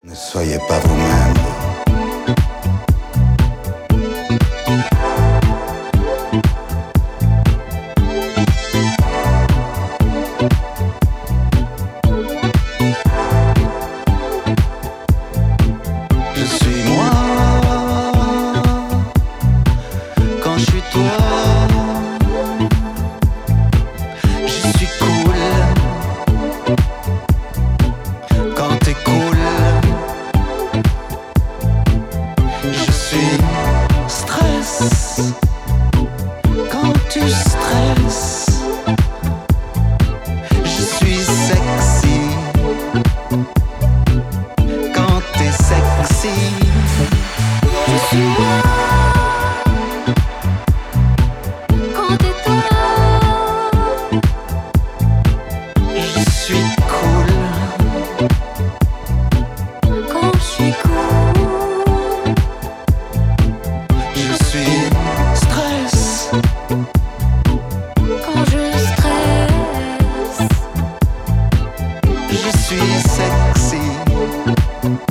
Ne soyez pas vous-même. Je suis moi quand je suis toi. Je suis cool quand t'es cool. Je suis stress quand tu stresses. Je suis sexy quand t'es sexy. Je suis moi quand t'es toi. Je suis cool Quand je suis cool. je suis stress Quand je stresse. je suis sexy